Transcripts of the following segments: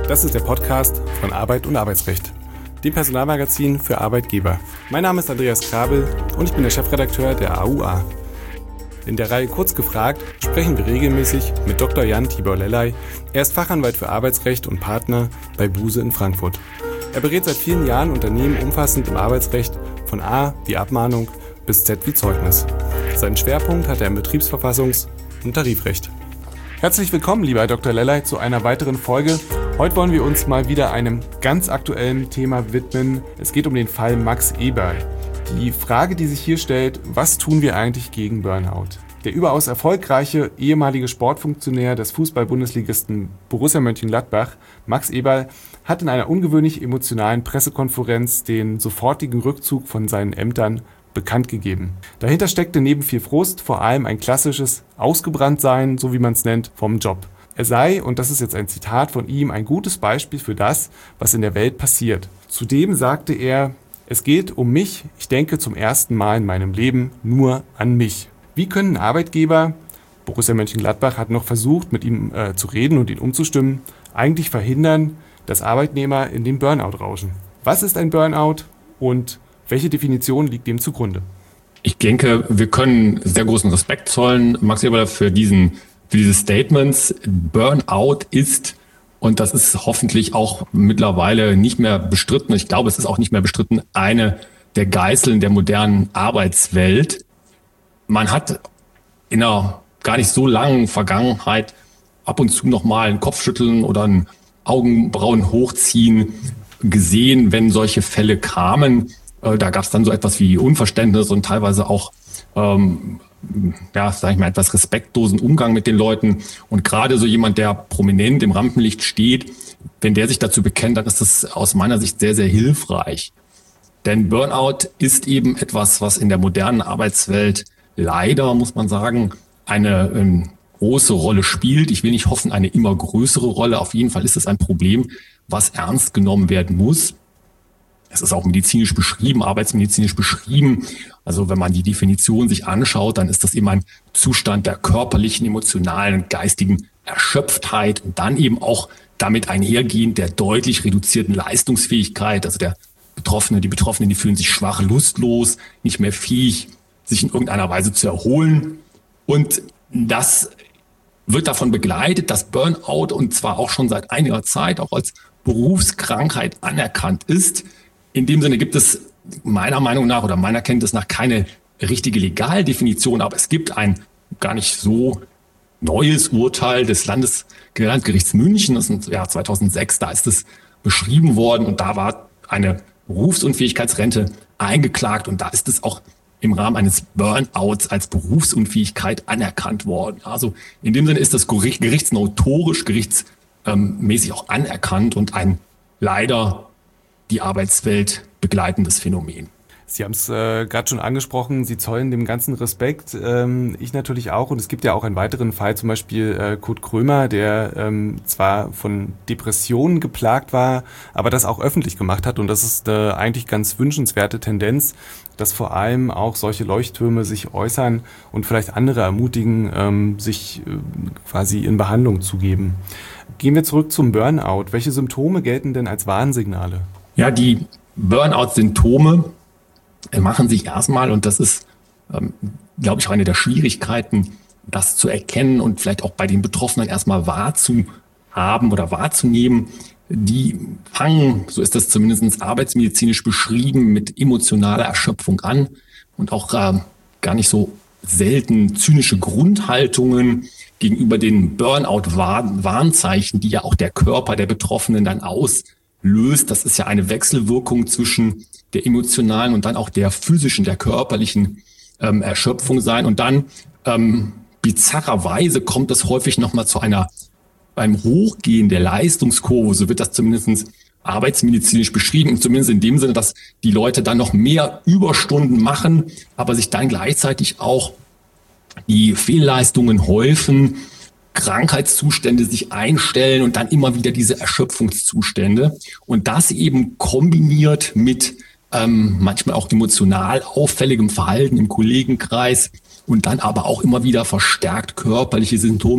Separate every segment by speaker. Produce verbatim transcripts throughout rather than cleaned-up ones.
Speaker 1: Das ist der Podcast von Arbeit und Arbeitsrecht, dem Personalmagazin für Arbeitgeber. Mein Name ist Andreas Krabel und ich bin der Chefredakteur der A U A. In der Reihe Kurz gefragt sprechen wir regelmäßig mit Doktor Jan Tibor Lellay. Er ist Fachanwalt für Arbeitsrecht und Partner bei Buse in Frankfurt. Er berät seit vielen Jahren Unternehmen umfassend im Arbeitsrecht, von A wie Abmahnung bis Z wie Zeugnis. Seinen Schwerpunkt hat er im Betriebsverfassungs- und Tarifrecht. Herzlich willkommen, lieber Herr Doktor Lellay, zu einer weiteren Folge. Heute wollen wir uns mal wieder einem ganz aktuellen Thema widmen. Es geht um den Fall Max Eberl. Die Frage, die sich hier stellt: Was tun wir eigentlich gegen Burnout? Der überaus erfolgreiche ehemalige Sportfunktionär des Fußball-Bundesligisten Borussia Mönchengladbach, Max Eberl, hat in einer ungewöhnlich emotionalen Pressekonferenz den sofortigen Rückzug von seinen Ämtern bekannt gegeben. Dahinter steckte neben viel Frust vor allem ein klassisches Ausgebranntsein, so wie man es nennt, vom Job. Er sei, und das ist jetzt ein Zitat von ihm, ein gutes Beispiel für das, was in der Welt passiert. Zudem sagte er: Es geht um mich, ich denke zum ersten Mal in meinem Leben nur an mich. Wie können Arbeitgeber, Borussia Mönchengladbach hat noch versucht, mit ihm äh, zu reden und ihn umzustimmen, eigentlich verhindern, dass Arbeitnehmer in den Burnout rauschen? Was ist ein Burnout und welche Definition liegt dem zugrunde?
Speaker 2: Ich denke, wir können sehr großen Respekt zollen, Max Eberl, für diesen, für diese Statements. Burnout ist, und das ist hoffentlich auch mittlerweile nicht mehr bestritten, ich glaube, es ist auch nicht mehr bestritten, eine der Geißeln der modernen Arbeitswelt. Man hat in einer gar nicht so langen Vergangenheit ab und zu nochmal ein Kopfschütteln oder ein Augenbrauen hochziehen gesehen, wenn solche Fälle kamen. Da gab es dann so etwas wie Unverständnis und teilweise auch, ähm, ja, sag ich mal, etwas respektlosen Umgang mit den Leuten. Und gerade so jemand, der prominent im Rampenlicht steht, wenn der sich dazu bekennt, dann ist das aus meiner Sicht sehr, sehr hilfreich. Denn Burnout ist eben etwas, was in der modernen Arbeitswelt leider, muss man sagen, eine ähm, große Rolle spielt. Ich will nicht hoffen, eine immer größere Rolle. Auf jeden Fall ist es ein Problem, was ernst genommen werden muss. Es ist auch medizinisch beschrieben, arbeitsmedizinisch beschrieben. Also wenn man die Definition sich anschaut, dann ist das eben ein Zustand der körperlichen, emotionalen und geistigen Erschöpftheit und dann eben auch damit einhergehend der deutlich reduzierten Leistungsfähigkeit. Also der Betroffene, die Betroffenen, die fühlen sich schwach, lustlos, nicht mehr fähig, sich in irgendeiner Weise zu erholen. Und das wird davon begleitet, dass Burnout, und zwar auch schon seit einiger Zeit, auch als Berufskrankheit anerkannt ist. In dem Sinne gibt es meiner Meinung nach oder meiner Kenntnis nach keine richtige Legaldefinition, aber es gibt ein gar nicht so neues Urteil des Landesgerichts München, das ist im Jahr zweitausendsechs, da ist es beschrieben worden und da war eine Berufsunfähigkeitsrente eingeklagt und da ist es auch im Rahmen eines Burnouts als Berufsunfähigkeit anerkannt worden. Also in dem Sinne ist das Gericht, gerichtsnotorisch, gerichtsmäßig auch anerkannt und ein leider die Arbeitswelt begleitendes Phänomen.
Speaker 1: Sie haben es äh, gerade schon angesprochen, Sie zollen dem ganzen Respekt, ähm, ich natürlich auch. Und es gibt ja auch einen weiteren Fall, zum Beispiel äh, Kurt Krömer, der ähm, zwar von Depressionen geplagt war, aber das auch öffentlich gemacht hat. Und das ist äh, eigentlich ganz wünschenswerte Tendenz, dass vor allem auch solche Leuchttürme sich äußern und vielleicht andere ermutigen, ähm, sich äh, quasi in Behandlung zu geben. Gehen wir zurück zum Burnout. Welche Symptome gelten denn als Warnsignale?
Speaker 2: Ja, die Burnout-Symptome machen sich erstmal, und das ist, ähm, glaube ich, auch eine der Schwierigkeiten, das zu erkennen und vielleicht auch bei den Betroffenen erstmal wahrzuhaben oder wahrzunehmen. Die fangen, so ist das zumindest arbeitsmedizinisch beschrieben, mit emotionaler Erschöpfung an und auch äh, gar nicht so selten zynische Grundhaltungen gegenüber den Burnout-Warnzeichen, die ja auch der Körper der Betroffenen dann auslöst. Das ist ja eine Wechselwirkung zwischen der emotionalen und dann auch der physischen, der körperlichen ähm, Erschöpfung sein. Und dann ähm, bizarrerweise kommt es häufig nochmal zu einer, beim Hochgehen der Leistungskurve, so wird das zumindest arbeitsmedizinisch beschrieben, und zumindest in dem Sinne, dass die Leute dann noch mehr Überstunden machen, aber sich dann gleichzeitig auch die Fehlleistungen häufen, Krankheitszustände sich einstellen und dann immer wieder diese Erschöpfungszustände. Und das eben kombiniert mit ähm, manchmal auch emotional auffälligem Verhalten im Kollegenkreis und dann aber auch immer wieder verstärkt körperliche Symptome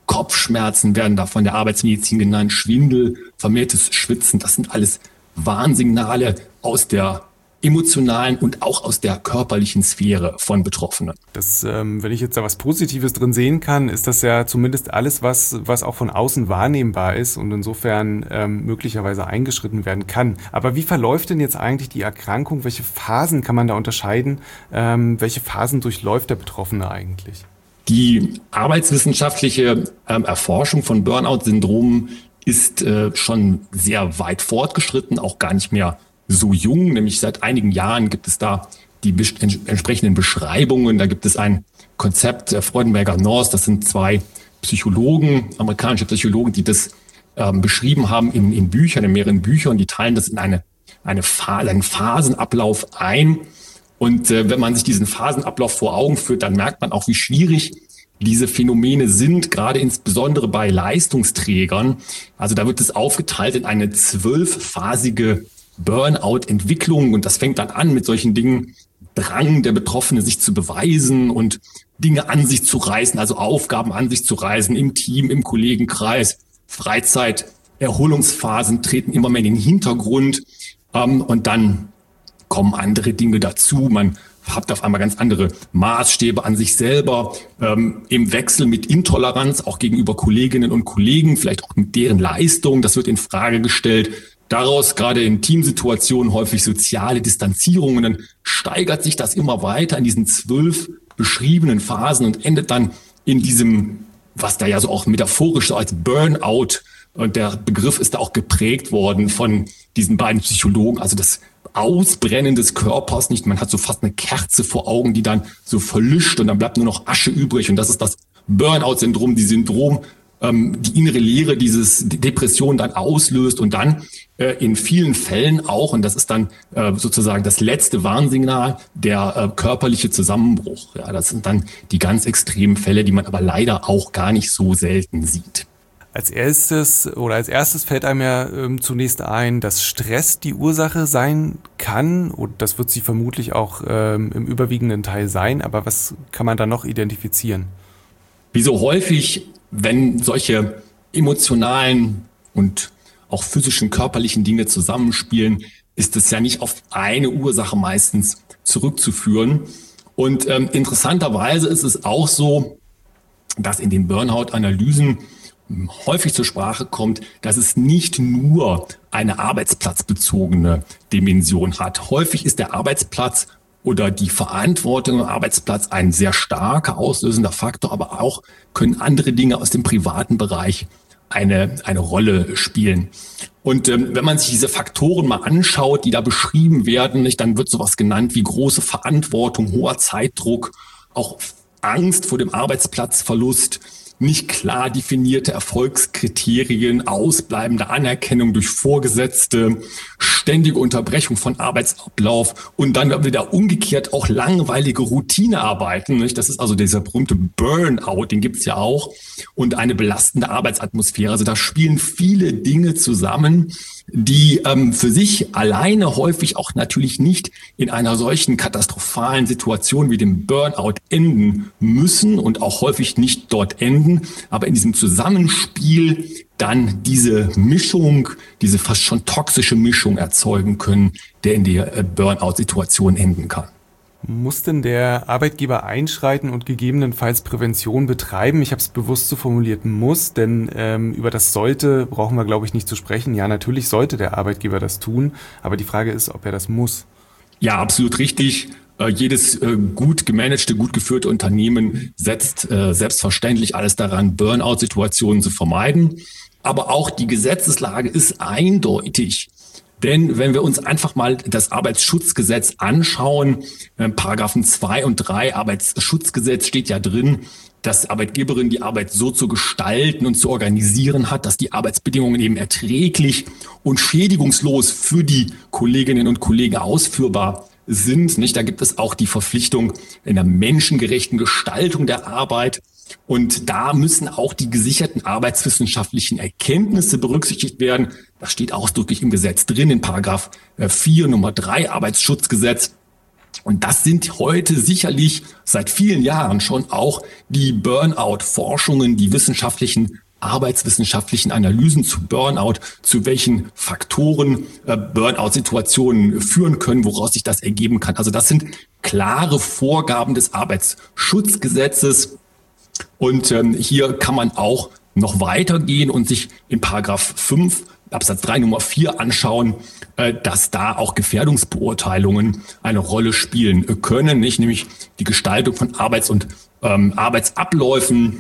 Speaker 2: Kopfschmerzen werden da von der Arbeitsmedizin genannt, Schwindel, vermehrtes Schwitzen. Das sind alles Warnsignale aus der emotionalen und auch aus der körperlichen Sphäre von Betroffenen.
Speaker 1: Das, ähm, wenn ich jetzt da was Positives drin sehen kann, ist das ja zumindest alles, was, was auch von außen wahrnehmbar ist und insofern ähm, möglicherweise eingeschritten werden kann. Aber wie verläuft denn jetzt eigentlich die Erkrankung? Welche Phasen kann man da unterscheiden? Ähm, welche Phasen durchläuft der Betroffene eigentlich?
Speaker 2: Die arbeitswissenschaftliche ähm, Erforschung von Burnout-Syndromen ist äh, schon sehr weit fortgeschritten, auch gar nicht mehr so jung, nämlich seit einigen Jahren gibt es da die bes- entsprechenden Beschreibungen. Da gibt es ein Konzept der Freudenberger Noss, das sind zwei Psychologen, amerikanische Psychologen, die das ähm, beschrieben haben in, in Büchern, in mehreren Büchern. Die teilen das in eine, eine Phase, einen Phasenablauf ein. Und äh, wenn man sich diesen Phasenablauf vor Augen führt, dann merkt man auch, wie schwierig diese Phänomene sind, gerade insbesondere bei Leistungsträgern. Also da wird es aufgeteilt in eine zwölfphasige Burnout-Entwicklung, und das fängt dann an mit solchen Dingen, Drang der Betroffene, sich zu beweisen und Dinge an sich zu reißen, also Aufgaben an sich zu reißen, im Team, im Kollegenkreis. Freizeit, Erholungsphasen treten immer mehr in den Hintergrund, ähm, und dann kommen andere Dinge dazu. Man hat auf einmal ganz andere Maßstäbe an sich selber, ähm, im Wechsel mit Intoleranz auch gegenüber Kolleginnen und Kollegen, vielleicht auch mit deren Leistung. Das wird in Frage gestellt. Daraus gerade in Teamsituationen häufig soziale Distanzierungen. Dann steigert sich das immer weiter in diesen zwölf beschriebenen Phasen und endet dann in diesem, was da ja so auch metaphorisch so als Burnout, und der Begriff ist da auch geprägt worden von diesen beiden Psychologen, also das Ausbrennen des Körpers, nicht? Man hat so fast eine Kerze vor Augen, die dann so verlischt und dann bleibt nur noch Asche übrig, und das ist das Burnout-Syndrom, die Syndrom, ähm, die innere Leere, dieses Depression dann auslöst und dann äh, in vielen Fällen auch, und das ist dann äh, sozusagen das letzte Warnsignal, der äh, körperliche Zusammenbruch. Ja, das sind dann die ganz extremen Fälle, die man aber leider auch gar nicht so selten sieht.
Speaker 1: Als erstes oder als erstes fällt einem ja ähm, zunächst ein, dass Stress die Ursache sein kann, und das wird sie vermutlich auch ähm, im überwiegenden Teil sein, aber was kann man da noch identifizieren?
Speaker 2: Wie so häufig, wenn solche emotionalen und auch physischen, körperlichen Dinge zusammenspielen, ist es ja nicht auf eine Ursache meistens zurückzuführen. Und ähm, interessanterweise ist es auch so, dass in den Burnout-Analysen häufig zur Sprache kommt, dass es nicht nur eine arbeitsplatzbezogene Dimension hat. Häufig ist der Arbeitsplatz oder die Verantwortung am Arbeitsplatz ein sehr starker auslösender Faktor, aber auch können andere Dinge aus dem privaten Bereich eine, eine Rolle spielen. Und ähm, wenn man sich diese Faktoren mal anschaut, die da beschrieben werden, nicht, dann wird sowas genannt wie große Verantwortung, hoher Zeitdruck, auch Angst vor dem Arbeitsplatzverlust, nicht klar definierte Erfolgskriterien, ausbleibende Anerkennung durch Vorgesetzte, ständige Unterbrechung von Arbeitsablauf und dann wieder umgekehrt auch langweilige Routinearbeiten. Nicht? Das ist also dieser berühmte Burnout, den gibt's ja auch, und eine belastende Arbeitsatmosphäre. Also da spielen viele Dinge zusammen, die ähm, für sich alleine häufig auch natürlich nicht in einer solchen katastrophalen Situation wie dem Burnout enden müssen und auch häufig nicht dort enden, aber in diesem Zusammenspiel dann diese Mischung, diese fast schon toxische Mischung erzeugen können, der in der äh, Burnout-Situation enden kann.
Speaker 1: Muss denn der Arbeitgeber einschreiten und gegebenenfalls Prävention betreiben? Ich habe es bewusst so formuliert, muss, denn ähm, über das sollte brauchen wir, glaube ich, nicht zu sprechen. Ja, natürlich sollte der Arbeitgeber das tun, aber die Frage ist, ob er das muss.
Speaker 2: Ja, absolut richtig. Äh, jedes äh, gut gemanagte, gut geführte Unternehmen setzt äh, selbstverständlich alles daran, Burnout-Situationen zu vermeiden. Aber auch die Gesetzeslage ist eindeutig. Denn wenn wir uns einfach mal das Arbeitsschutzgesetz anschauen, äh, Paragraphen zwei und drei Arbeitsschutzgesetz steht ja drin, dass Arbeitgeberin die Arbeit so zu gestalten und zu organisieren hat, dass die Arbeitsbedingungen eben erträglich und schädigungslos für die Kolleginnen und Kollegen ausführbar sind. Nicht? Da gibt es auch die Verpflichtung in der menschengerechten Gestaltung der Arbeit. Und da müssen auch die gesicherten arbeitswissenschaftlichen Erkenntnisse berücksichtigt werden. Das steht ausdrücklich im Gesetz drin, in Paragraph vier Nummer drei Arbeitsschutzgesetz. Und das sind heute sicherlich seit vielen Jahren schon auch die Burnout-Forschungen, die wissenschaftlichen, arbeitswissenschaftlichen Analysen zu Burnout, zu welchen Faktoren äh, Burnout-Situationen führen können, woraus sich das ergeben kann. Also das sind klare Vorgaben des Arbeitsschutzgesetzes. Und ähm, hier kann man auch noch weitergehen und sich in Paragraph fünf Absatz drei Nummer vier anschauen, äh, dass da auch Gefährdungsbeurteilungen eine Rolle spielen können, nicht? Nämlich die Gestaltung von Arbeits- und ähm, Arbeitsabläufen,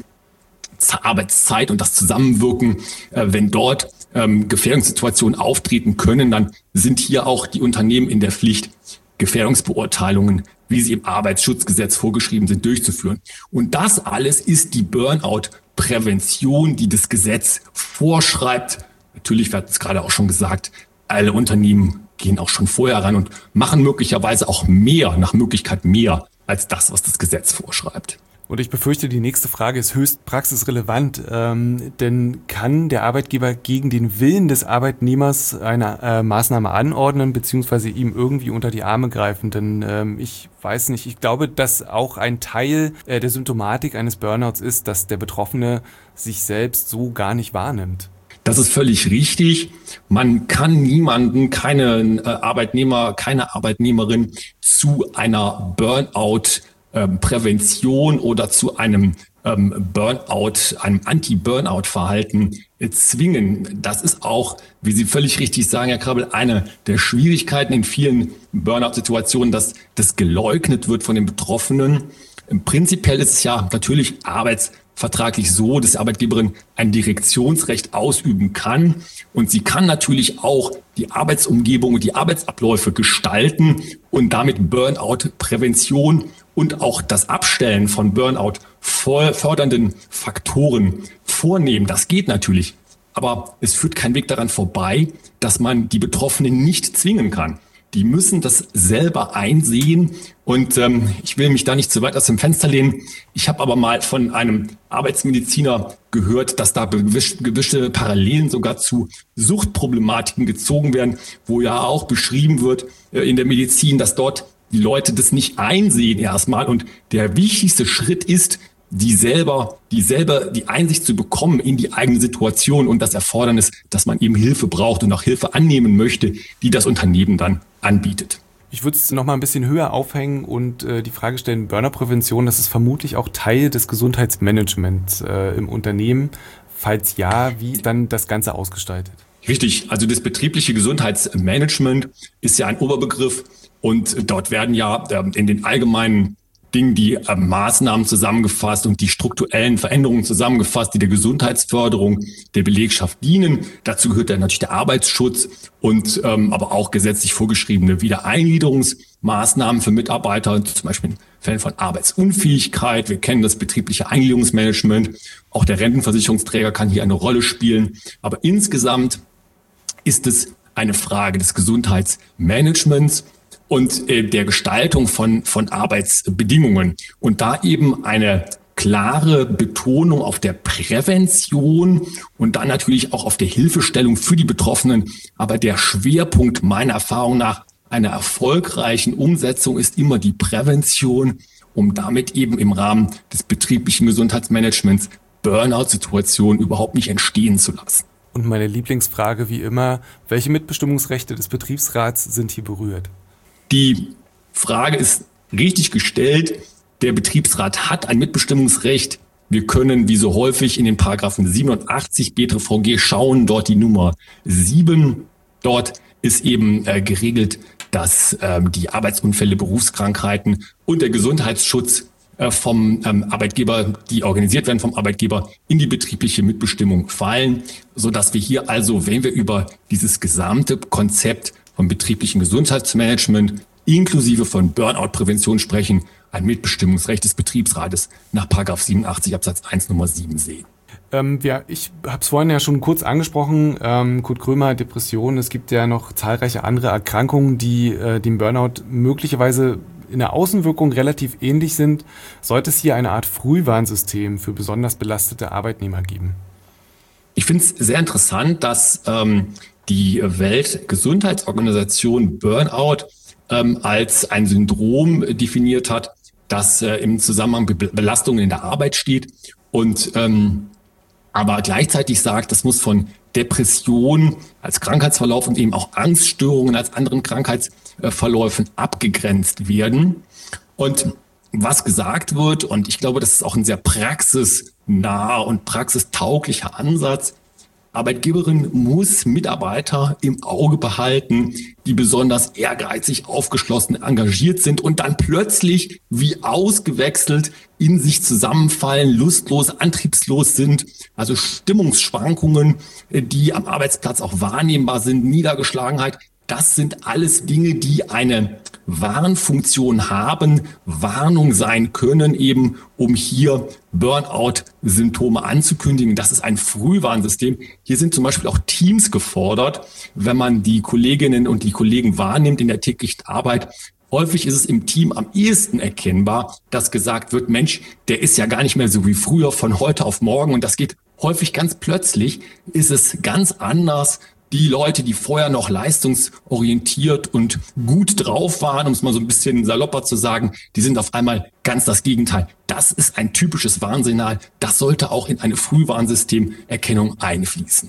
Speaker 2: Arbeitszeit und das Zusammenwirken. Äh, wenn dort ähm, Gefährdungssituationen auftreten können, dann sind hier auch die Unternehmen in der Pflicht, Gefährdungsbeurteilungen, wie sie im Arbeitsschutzgesetz vorgeschrieben sind, durchzuführen. Und das alles ist die Burnout-Prävention, die das Gesetz vorschreibt. Natürlich, wir hatten es gerade auch schon gesagt, alle Unternehmen gehen auch schon vorher ran und machen möglicherweise auch mehr, nach Möglichkeit mehr, als das, was das Gesetz vorschreibt.
Speaker 1: Und ich befürchte, die nächste Frage ist höchst praxisrelevant, ähm, denn kann der Arbeitgeber gegen den Willen des Arbeitnehmers eine äh, Maßnahme anordnen, beziehungsweise ihm irgendwie unter die Arme greifen? Denn ähm, ich weiß nicht, ich glaube, dass auch ein Teil äh, der Symptomatik eines Burnouts ist, dass der Betroffene sich selbst so gar nicht wahrnimmt.
Speaker 2: Das ist völlig richtig. Man kann niemanden, keinen äh, Arbeitnehmer, keine Arbeitnehmerin zu einer Burnout ähm, Prävention oder zu einem ähm, Burnout, einem Anti-Burnout-Verhalten äh, zwingen. Das ist auch, wie Sie völlig richtig sagen, Herr Krabbel, eine der Schwierigkeiten in vielen Burnout-Situationen, dass das geleugnet wird von den Betroffenen. Prinzipiell ist es ja natürlich arbeitsvertraglich so, dass die Arbeitgeberin ein Direktionsrecht ausüben kann. Und sie kann natürlich auch die Arbeitsumgebung und die Arbeitsabläufe gestalten und damit Burnout-Prävention und auch das Abstellen von Burnout fördernden Faktoren vornehmen. Das geht natürlich. Aber es führt kein Weg daran vorbei, dass man die Betroffenen nicht zwingen kann. Die müssen das selber einsehen. Und ähm, ich will mich da nicht zu weit aus dem Fenster lehnen. Ich habe aber mal von einem Arbeitsmediziner gehört, dass da gewisse Parallelen sogar zu Suchtproblematiken gezogen werden, wo ja auch beschrieben wird äh, in der Medizin, dass dort die Leute das nicht einsehen erstmal. Und der wichtigste Schritt ist, die selber, die selber die Einsicht zu bekommen in die eigene Situation und das Erfordernis, dass man eben Hilfe braucht und auch Hilfe annehmen möchte, die das Unternehmen dann anbietet.
Speaker 1: Ich würde es noch mal ein bisschen höher aufhängen und äh, die Frage stellen, Burnout-Prävention, das ist vermutlich auch Teil des Gesundheitsmanagements äh, im Unternehmen. Falls ja, wie dann das Ganze ausgestaltet?
Speaker 2: Richtig, also das betriebliche Gesundheitsmanagement ist ja ein Oberbegriff und dort werden ja äh, in den allgemeinen Dingen die äh, Maßnahmen zusammengefasst und die strukturellen Veränderungen zusammengefasst, die der Gesundheitsförderung der Belegschaft dienen. Dazu gehört dann natürlich der Arbeitsschutz und ähm, aber auch gesetzlich vorgeschriebene Wiedereingliederungsmaßnahmen für Mitarbeiter, zum Beispiel in Fällen von Arbeitsunfähigkeit. Wir kennen das betriebliche Eingliederungsmanagement. Auch der Rentenversicherungsträger kann hier eine Rolle spielen. Aber insgesamt ist es eine Frage des Gesundheitsmanagements und äh, der Gestaltung von, von Arbeitsbedingungen. Und da eben eine klare Betonung auf der Prävention und dann natürlich auch auf der Hilfestellung für die Betroffenen. Aber der Schwerpunkt meiner Erfahrung nach einer erfolgreichen Umsetzung ist immer die Prävention, um damit eben im Rahmen des betrieblichen Gesundheitsmanagements Burnout-Situationen überhaupt nicht entstehen zu lassen.
Speaker 1: Und meine Lieblingsfrage wie immer, welche Mitbestimmungsrechte des Betriebsrats sind hier berührt?
Speaker 2: Die Frage ist richtig gestellt. Der Betriebsrat hat ein Mitbestimmungsrecht. Wir können, wie so häufig, in den Paragraphen siebenundachtzig B T V G schauen, dort die Nummer sieben. Dort ist eben äh, geregelt, dass ähm, die Arbeitsunfälle, Berufskrankheiten und der Gesundheitsschutz äh, vom ähm, Arbeitgeber, die organisiert werden vom Arbeitgeber, in die betriebliche Mitbestimmung fallen, sodass wir hier also, wenn wir über dieses gesamte Konzept vom betrieblichen Gesundheitsmanagement inklusive von Burnout-Prävention sprechen, ein Mitbestimmungsrecht des Betriebsrates nach Paragraph siebenundachtzig Absatz eins Nummer sieben sehen.
Speaker 1: Ähm, ja, ich habe es vorhin ja schon kurz angesprochen, ähm, Kurt Krömer, Depression. Es gibt ja noch zahlreiche andere Erkrankungen, die äh, dem Burnout möglicherweise in der Außenwirkung relativ ähnlich sind. Sollte es hier eine Art Frühwarnsystem für besonders belastete Arbeitnehmer geben?
Speaker 2: Ich finde es sehr interessant, dass ähm, die Weltgesundheitsorganisation Burnout ähm, als ein Syndrom definiert hat, das äh, im Zusammenhang mit Belastungen in der Arbeit steht und ähm, aber gleichzeitig sagt, das muss von Depression als Krankheitsverlauf und eben auch Angststörungen als anderen Krankheitsverläufen abgegrenzt werden. Und was gesagt wird, und ich glaube, das ist auch ein sehr praxisnaher und praxistauglicher Ansatz, Arbeitgeberin muss Mitarbeiter im Auge behalten, die besonders ehrgeizig, aufgeschlossen, engagiert sind und dann plötzlich wie ausgewechselt in sich zusammenfallen, lustlos, antriebslos sind. Also Stimmungsschwankungen, die am Arbeitsplatz auch wahrnehmbar sind, Niedergeschlagenheit. Das sind alles Dinge, die eine Warnfunktion haben, Warnung sein können, eben um hier Burnout-Symptome anzukündigen. Das ist ein Frühwarnsystem. Hier sind zum Beispiel auch Teams gefordert, wenn man die Kolleginnen und die Kollegen wahrnimmt in der täglichen Arbeit. Häufig ist es im Team am ehesten erkennbar, dass gesagt wird, Mensch, der ist ja gar nicht mehr so wie früher von heute auf morgen. Und das geht häufig ganz plötzlich, ist es ganz anders. Die Leute, die vorher noch leistungsorientiert und gut drauf waren, um es mal so ein bisschen salopper zu sagen, die sind auf einmal ganz das Gegenteil. Das ist ein typisches Warnsignal. Das sollte auch in eine Frühwarnsystemerkennung einfließen.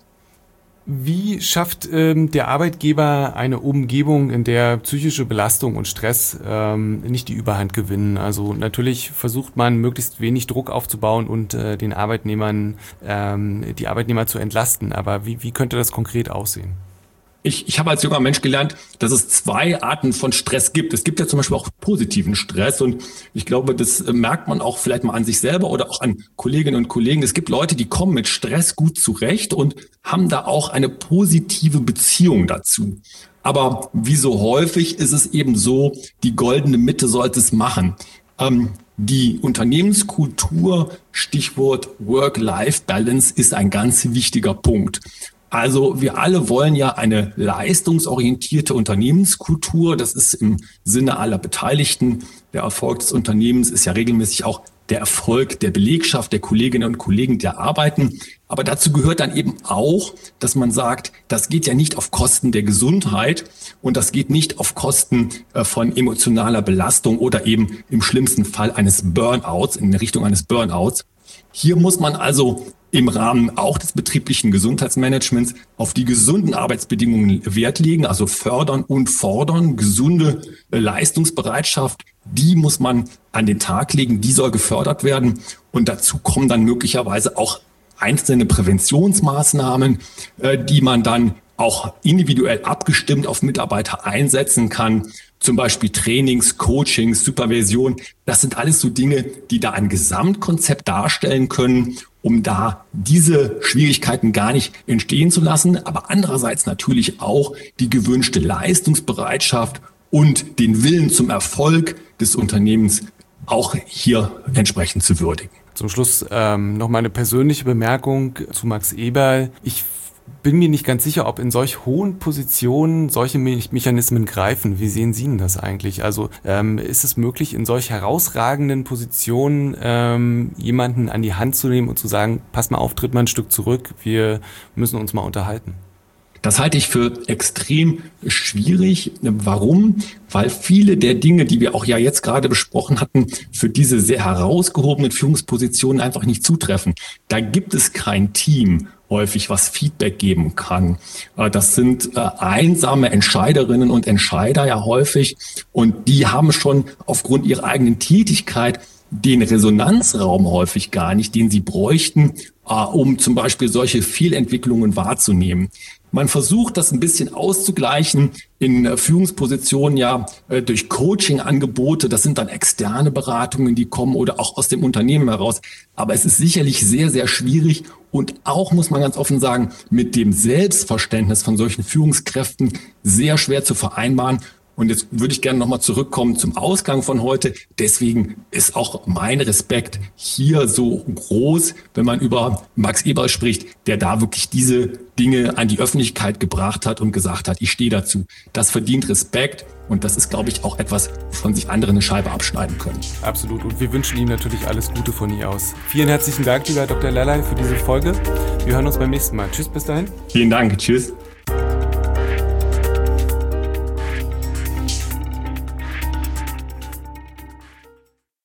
Speaker 1: Wie schafft ähm, der Arbeitgeber eine Umgebung, in der psychische Belastung und Stress ähm, nicht die Überhand gewinnen? Also natürlich versucht man, möglichst wenig Druck aufzubauen und äh, den Arbeitnehmern, ähm, die Arbeitnehmer zu entlasten. Aber wie, wie könnte das konkret aussehen?
Speaker 2: Ich, ich habe als junger Mensch gelernt, dass es zwei Arten von Stress gibt. Es gibt ja zum Beispiel auch positiven Stress und ich glaube, das merkt man auch vielleicht mal an sich selber oder auch an Kolleginnen und Kollegen. Es gibt Leute, die kommen mit Stress gut zurecht und haben da auch eine positive Beziehung dazu. Aber wie so häufig ist es eben so, die goldene Mitte sollte es machen. Ähm, die Unternehmenskultur, Stichwort Work-Life-Balance, ist ein ganz wichtiger Punkt. Also wir alle wollen ja eine leistungsorientierte Unternehmenskultur. Das ist im Sinne aller Beteiligten. Der Erfolg des Unternehmens ist ja regelmäßig auch der Erfolg der Belegschaft, der Kolleginnen und Kollegen, die arbeiten. Aber dazu gehört dann eben auch, dass man sagt, das geht ja nicht auf Kosten der Gesundheit und das geht nicht auf Kosten von emotionaler Belastung oder eben im schlimmsten Fall eines Burnouts, in Richtung eines Burnouts. Hier muss man also im Rahmen auch des betrieblichen Gesundheitsmanagements auf die gesunden Arbeitsbedingungen Wert legen, also fördern und fordern. Gesunde Leistungsbereitschaft, die muss man an den Tag legen, die soll gefördert werden. Und dazu kommen dann möglicherweise auch einzelne Präventionsmaßnahmen, die man dann auch individuell abgestimmt auf Mitarbeiter einsetzen kann. Zum Beispiel Trainings, Coachings, Supervision. Das sind alles so Dinge, die da ein Gesamtkonzept darstellen können, um da diese Schwierigkeiten gar nicht entstehen zu lassen. Aber andererseits natürlich auch die gewünschte Leistungsbereitschaft und den Willen zum Erfolg des Unternehmens auch hier entsprechend zu würdigen.
Speaker 1: Zum Schluss ähm, noch mal eine persönliche Bemerkung zu Max Eberl. Ich bin mir nicht ganz sicher, ob in solch hohen Positionen solche Me- Mechanismen greifen. Wie sehen Sie denn das eigentlich? Also ähm, ist es möglich, in solch herausragenden Positionen ähm, jemanden an die Hand zu nehmen und zu sagen, pass mal auf, tritt mal ein Stück zurück, wir müssen uns mal unterhalten?
Speaker 2: Das halte ich für extrem schwierig. Warum? Weil viele der Dinge, die wir auch ja jetzt gerade besprochen hatten, für diese sehr herausgehobenen Führungspositionen einfach nicht zutreffen. Da gibt es kein Team häufig, was Feedback geben kann. Das sind einsame Entscheiderinnen und Entscheider ja häufig und die haben schon aufgrund ihrer eigenen Tätigkeit den Resonanzraum häufig gar nicht, den sie bräuchten, um zum Beispiel solche Fehlentwicklungen wahrzunehmen. Man versucht, das ein bisschen auszugleichen in Führungspositionen ja durch Coaching-Angebote. Das sind dann externe Beratungen, die kommen oder auch aus dem Unternehmen heraus. Aber es ist sicherlich sehr, sehr schwierig und auch, muss man ganz offen sagen, mit dem Selbstverständnis von solchen Führungskräften sehr schwer zu vereinbaren. Und jetzt würde ich gerne nochmal zurückkommen zum Ausgang von heute. Deswegen ist auch mein Respekt hier so groß, wenn man über Max Eberl spricht, der da wirklich diese Dinge an die Öffentlichkeit gebracht hat und gesagt hat, ich stehe dazu. Das verdient Respekt und das ist, glaube ich, auch etwas, wovon sich andere eine Scheibe abschneiden können.
Speaker 1: Absolut. Und wir wünschen Ihnen natürlich alles Gute von hier aus. Vielen herzlichen Dank, lieber Doktor Lalay, für diese Folge. Wir hören uns beim nächsten Mal. Tschüss, bis dahin.
Speaker 2: Vielen Dank. Tschüss.